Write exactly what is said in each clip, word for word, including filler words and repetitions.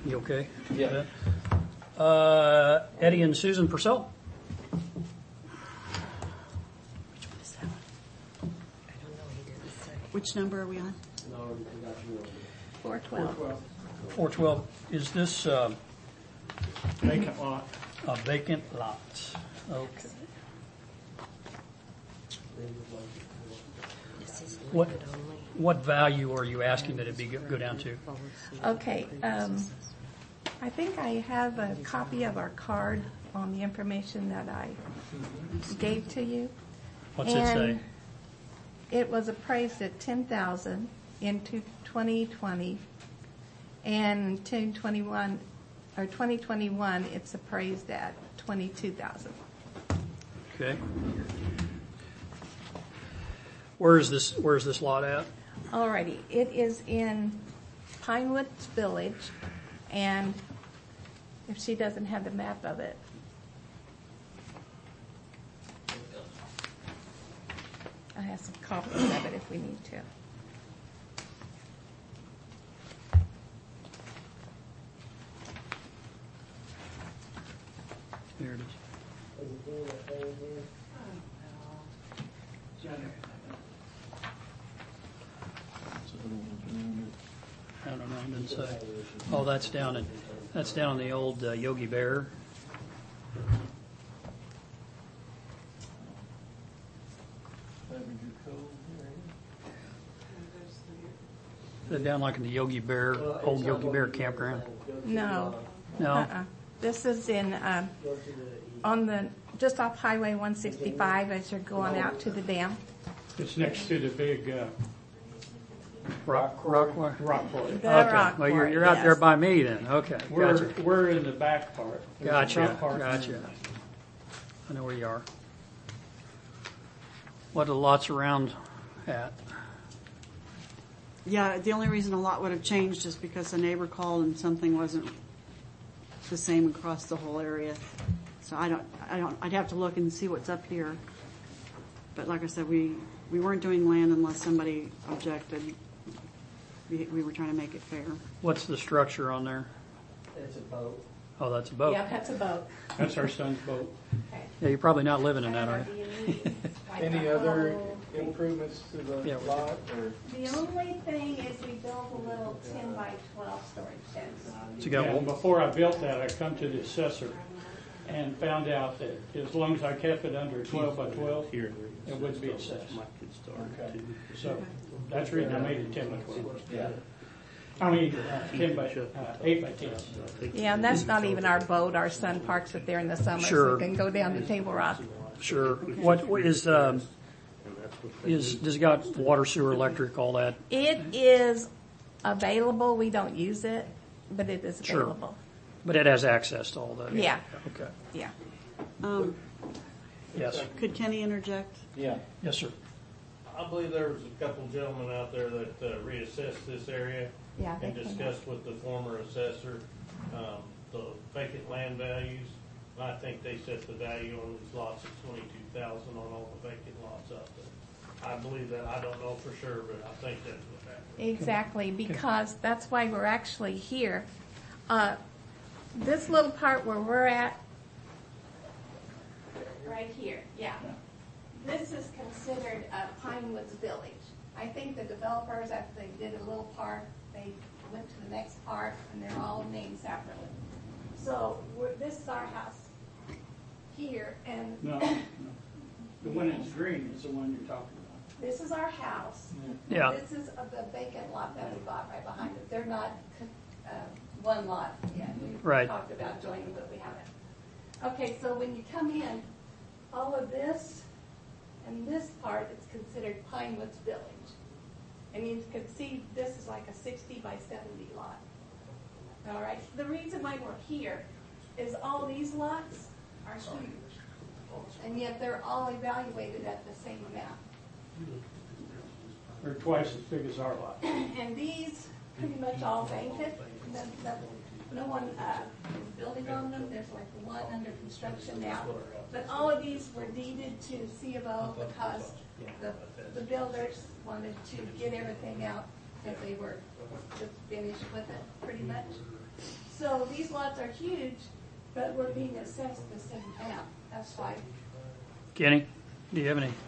You okay? Yeah. Uh, Eddie and Susan Purcell. Which number are we on? Four twelve. four twelve. Is this uh, Vacant lot. a vacant lot? Okay. What what value are you asking that it be go, go down to? Okay, um, I think I have a copy of our card on the information that I gave to you. What's it say? And it was appraised at ten thousand in twenty twenty, and twenty twenty-one or twenty twenty-one, it's appraised at twenty-two thousand. Okay. Where is this? Where is this lot at? Alrighty, it is in Pinewoods Village, and if she doesn't have the map of it. I have some copies of it if we need to. There it is. I don't know. It didn't say. Oh, that's down in that's down in the old uh, Yogi Bear. Is that down like in the Yogi Bear, old Yogi Bear campground? No. No. Uh-uh. This is in, um, on the, just off Highway one sixty-five as you're going out to the dam. It's next to the big uh, Rock, rock, rock. rock quarry. The Okay. rock Well, you're, part, you're out there yes. by me then. Okay. We're, Gotcha. we're in the back part. There's the Gotcha. front part. Gotcha. I know where you are. What are the lots around at? Yeah, the only reason a lot would have changed is because the neighbor called and something wasn't the same across the whole area. So I don't, I don't, I'd have to look and see what's up here. But like I said, we, we weren't doing land unless somebody objected. We, we were trying to make it fair. What's the structure on there? It's a boat. Oh, that's a boat. Yeah, that's a boat. That's our son's boat. Okay. Yeah, you're probably not living in that, are you? Any other improvements to the Yeah. lot or? The only thing is we built a little ten by twelve storage fence. So you got And before I built that, I come to the assessor and found out that as long as I kept it under twelve by twelve, it wouldn't be assessed. Okay. So that's the reason I made it ten by twelve. Yeah. I mean, uh, ten by, uh, eight by ten. Yeah, and that's not even our boat. Our son parks it there in the summer, Sure. so we can go down to Table Rock. Sure. What what is um, is does it got water, sewer, electric, all that? It is available. We don't use it, but it is Sure. available. But it has access to all that. Yeah. Okay. Yeah. Um, Yes. could Kenny interject? Yeah. Yes, sir. I believe there was a couple gentlemen out there that uh, reassessed this area Yeah, they and came discussed with the former assessor um, the vacant land values. And I think they set the value on these lots at twenty-two thousand on all the vacant lots out there. I believe that. I don't know for sure, but I think that's what happened. Exactly, because that's why we're actually here. Uh, this little part where we're at, right here, yeah. This is considered uh, Pinewoods Village. I think the developers, after they did a little part, they went to the next part, and they're all named separately. So we're, this is our house here, and No, no. The one that's green is the one you're talking about. this is our house. Yeah. This is uh, the vacant lot that we bought right behind it. They're not uh, one lot yet. We've Right. talked about joining, but we haven't. Okay, so when you come in, all of this and this part is considered Pinewoods Village. And you can see this is like a sixty by seventy lot. All right, the reason why we're here is all these lots are huge. And yet they're all evaluated at the same amount. They're twice as big as our lot. And these pretty much all vacant. The, the, no one uh, is building on them. There's like one under construction now. But all of these were deeded to C of O because the, the builders wanted to get everything out because they were just finished with it, pretty much. So these lots are huge, but we're being assessed the same amount. That's why. Kenny, do you have any?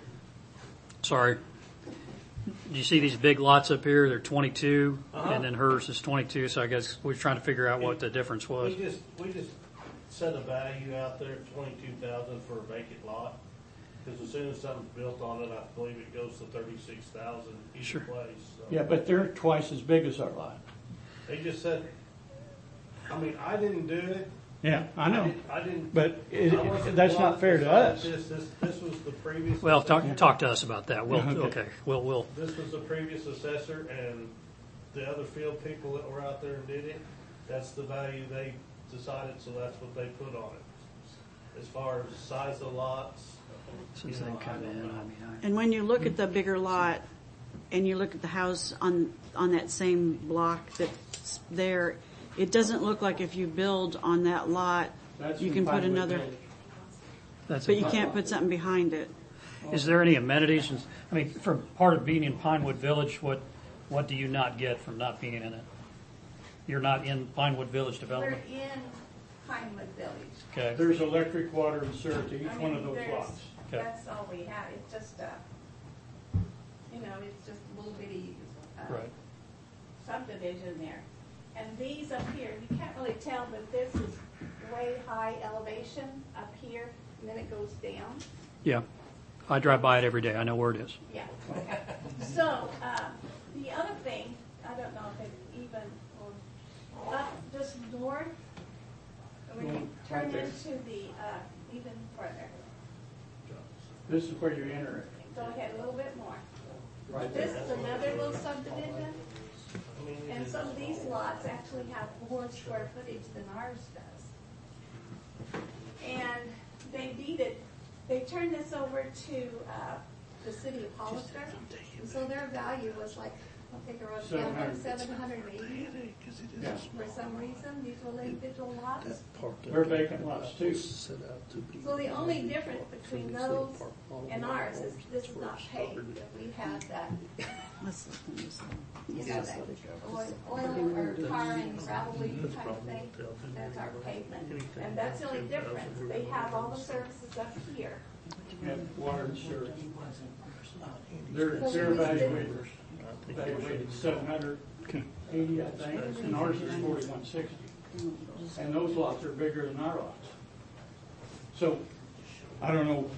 Sorry. Do you see these big lots up here? They're twenty-two, Uh-huh. and then hers is twenty-two. So I guess we're trying to figure out what the difference was. We just, we just set a value out there, twenty-two thousand for a vacant lot. Because as soon as something's built on it, I believe it goes to thirty-six thousand each Sure. place. So. Yeah, but they're twice as big as our lot. They just said, I mean, I didn't do it. Yeah, I know. didn't- I didn't. But it- I wasn't that's not brought fair to decide us. This, this, this was the previous. Well, talk assessor. talk to us about that. We'll Okay. okay. We'll we'll. This was the previous assessor and the other field people that were out there and did it. That's the value they decided, so that's what they put on it. As far as size of lots, Since you they know, come I don't in, know. I'm behind. And when you look at the bigger lot and you look at the house on, on that same block that's there, it doesn't look like if you build on that lot, That's you in can put Pinewood another, Village. That's but you can't put something behind it. Is there any amenities? And- I mean, for part of being in Pinewood Village, what what do you not get from not being in it? You're not in Pinewood Village We're development. in Pinewood Village. Okay. There's electric, water, and sewer to each I one mean, of those there's- lots. Okay. That's all we have. It's just a, you know, it's just a little bitty uh, Right. subdivision there. And these up here, you can't really tell, but this is way high elevation up here, and then it goes down. Yeah. I drive by it every day. I know where it is. Yeah. So, um, the other thing, I don't know if it even, will- up just north, when you turn Right there. into the, uh, even further, This is where you enter it, go ahead a little bit more. right This there. is another little subdivision, and some of these lots actually have more square footage than ours does. And they deeded, they turned this over to, uh, the city of Hollister, and so their value was like, I think around Seven hundred. seven hundred eighty. Yeah. For some reason, these were individual lots. They're vacant lots too. So the only difference between those and ours is this is not paved. We have that, Let's look at this. you know, that oil, oil or tar and gravelly kind of thing. That's our pavement. And that's the only difference. They have all the services up here. And water and sewer. They're, they're evaluated, evaluated seven hundred eighty, I think, and ours is forty-one sixty. And those lots are bigger than our lots. So, I don't know.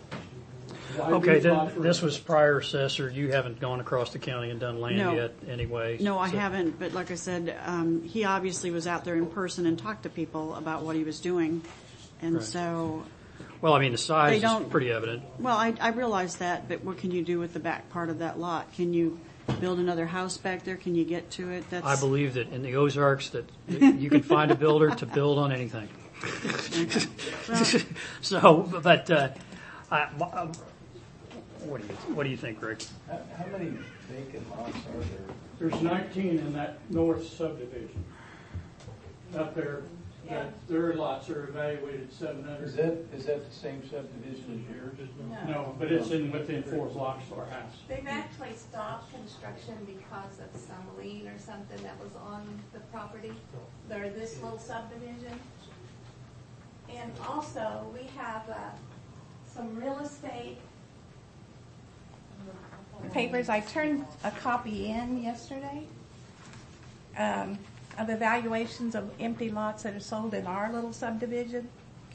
why Okay. these Then lots were- this was prior assessor. You haven't gone across the county and done land No. yet, anyway. No, I So- haven't, but like I said, um, he obviously was out there in person and talked to people about what he was doing. And Right. so, Well, I mean, the size They is don't- pretty evident. well, I, I realize that, but what can you do with the back part of that lot? Can you build another house back there? Can you get to it? That's, I believe that in the Ozarks that you can find a builder to build on anything. So, but uh, I, um, what do you what do you think, Rick? How, how many vacant lots are there? There's nineteen in that north subdivision. Up there, that their lots are evaluated seven Is hundred. that, is that the same subdivision as yours? No, but it's in, within four blocks of our house. They've actually stopped construction because of some lien or something that was on the property. They're this little subdivision. And also, we have, uh, some real estate papers. I turned a copy in yesterday, um, of evaluations of empty lots that are sold in our little subdivision.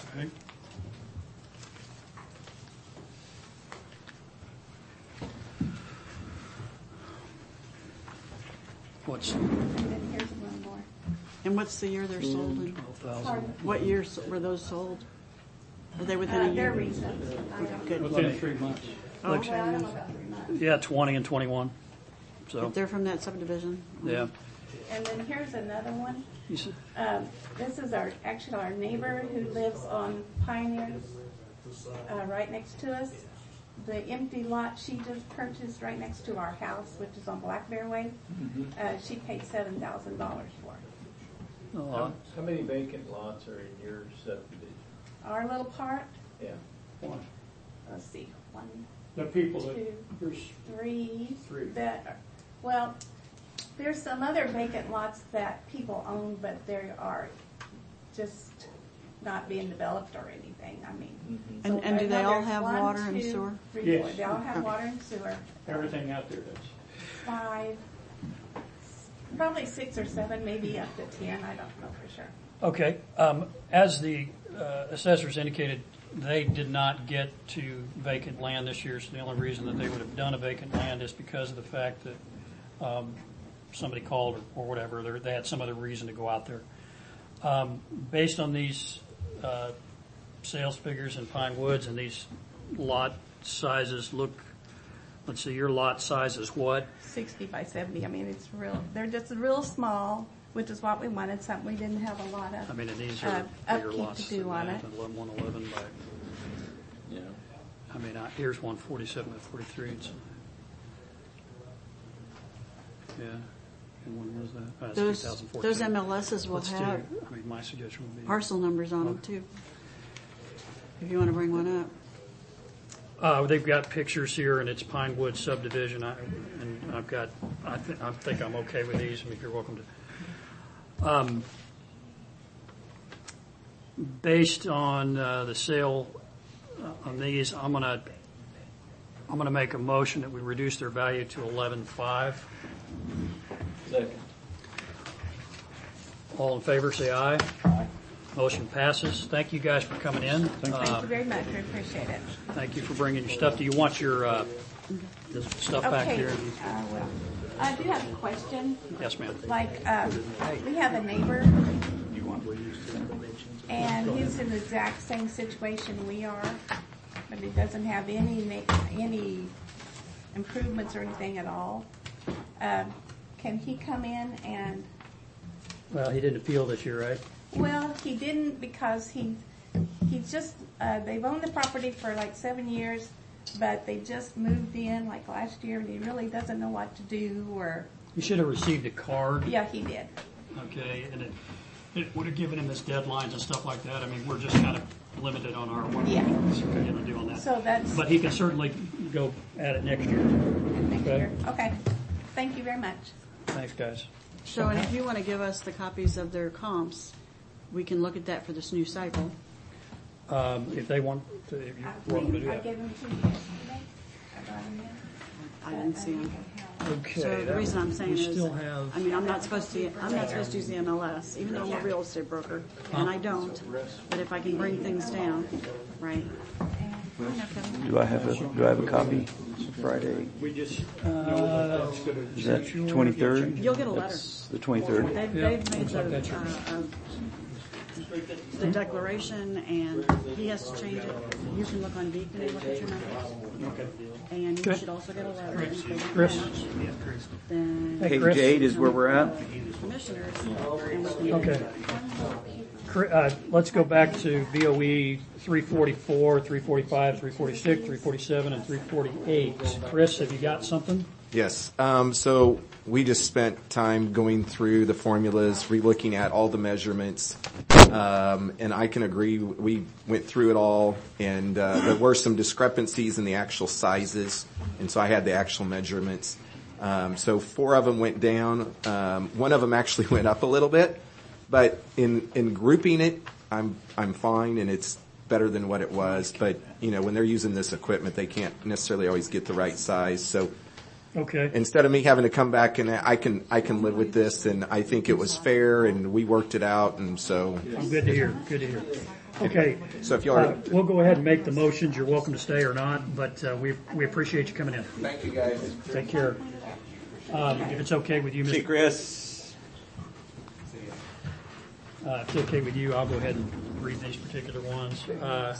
What's And then here's one more. and what's the year they're sold in? twelve thousand? Pardon? What year s- were those sold? Were they within a Uh, they're year? recent. I don't- Good. Within three months. Oh, Well, I don't know about three months. Yeah, twenty and twenty-one. So If they're from that subdivision? yeah, And then here's another one. you said, Um, this is our, actually our neighbor who lives on Pioneer, uh, right next to us. The empty lot she just purchased right next to our house, which is on Black Bear Way, uh, she paid seven thousand dollars for. oh, How, how many vacant lots are in your subdivision? Our little part, Yeah. One. let's see, one, The people that, two, there's three, Three. that, are- well, There's some other vacant lots that people own, but they are just not being developed or anything, I mean. Mm-hmm. And, So and do I they know all there's have one, water and two, sewer? three, four. Yes. They all have water and sewer. Everything out there does. Five, probably six or seven, maybe up to ten, I don't know for sure. Okay, um, as the uh, assessors indicated, they did not get to vacant land this year, so the only reason that they would have done a vacant land is because of the fact that um, somebody called or, or whatever, They're- they had some other reason to go out there. Um, based on these uh, sales figures in Pine Woods and these lot sizes, look, let's see, your lot size is what? Sixty by seventy, I mean, it's real, they're just real small, which is what we wanted, something we didn't have a lot of. I mean, and these uh, are bigger upkeep lots to do than on that, it. than one eleven by, Yeah. I mean, I- here's one forty-seven by forty-three. It's, yeah, and when was that? Uh, it's Those, two thousand fourteen. those M L Ss will Let's do, have I mean, my suggestion would be. parcel numbers on them too. If you want to bring one up. Uh, they've got pictures here, and it's Pine Woods subdivision, I, and I've got, I think, I think I'm okay with these, I mean, you're welcome to. Um, based on, uh, the sale uh, on these, I'm gonna, I'm gonna make a motion that we reduce their value to eleven-five. Second. All in favor, say aye. Aye. Motion passes. Thank you guys for coming in. Thank Uh, you very much, we appreciate it. Thank you for bringing your stuff. Do you want your, uh, this stuff back Okay, here? uh, well, I do have a question. Yes, ma'am. Like, uh, we have a neighbor, and he's in the exact same situation we are, but he doesn't have any, na- any improvements or anything at all. Um, Can he come in and, Well, he didn't appeal this year, right? well, he didn't because he, he just, uh, they've owned the property for like seven years, but they just moved in like last year, and he really doesn't know what to do, or, He should have received a card, yeah, he did. okay, and it, it would have given him his deadlines and stuff like that. I mean, we're just kind of limited on our, what we Yeah. can do on that. So that's But he can certainly go at it next year. next Okay. year. Okay, thank you very much. Thanks, guys. So, and if you want to give us the copies of their comps, we can look at that for this new cycle. Um, if they want to, if you I want them to do I that. gave them to you yesterday. I brought them in. I didn't see them. Okay. So the that- reason I'm saying we is, still have, I mean, I'm not supposed to, I'm not supposed to use the M L S, even though I'm a real estate broker, and I don't. But if I can bring things down, right? Do I have a, do I have a copy? Friday, we just, uh, is that twenty-third? You'll get a letter. That's the twenty-third. They've, Yeah, they've made looks like the, that's yours. uh, um, the declaration, and he has to change it. You can look on Beacon and look at your numbers. okay. And you Good. should also get a letter. And if they don't Chris? match, then Hey, Page Chris? eight is where we're at. commissioners. and we can- Okay. Cri- Uh, let's go back to B O E three forty-four, three forty-five, three forty-six, three forty-seven, and three forty-eight. Chris, have you got something? Yes. Um, so we just spent time going through the formulas, re-looking at all the measurements, um, and I can agree. We went through it all, and uh, there were some discrepancies in the actual sizes, and so I had the actual measurements. Um, so four of them went down. Um, one of them actually went up a little bit, but in in grouping it, I'm I'm fine, and it's better than what it was. But you know, when they're using this equipment, they can't necessarily always get the right size. So Okay. instead of me having to come back, and I can I can live with this, and I think it was fair, and we worked it out, and so I'm good to hear. Good to hear. Okay. so if y'all Uh, are, we'll go ahead and make the motions. You're welcome to stay or not, but uh, we we appreciate you coming in. thank you guys. Take care. Um, if it's okay with you, See, Mister Chris. Uh, if it's okay with you, I'll go ahead and read these particular ones. Uh,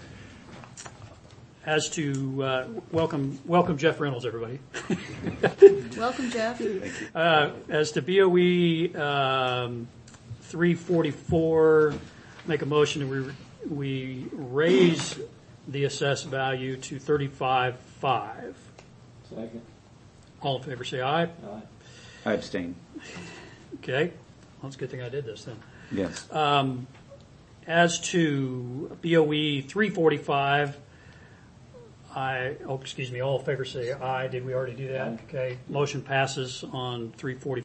as to uh, welcome, welcome Jeff Reynolds, everybody. Welcome, Jeff. Uh, as to B O E um, three forty-four, make a motion that we we raise the assessed value to thirty-five five. Second. All in favor, say aye. Aye. I abstain. Okay, well, it's a good thing I did this then. Yes. Um, as to B O E three forty-five, I, oh, excuse me, all in favor say aye. Did we already do that? Okay. Motion passes on three forty-five.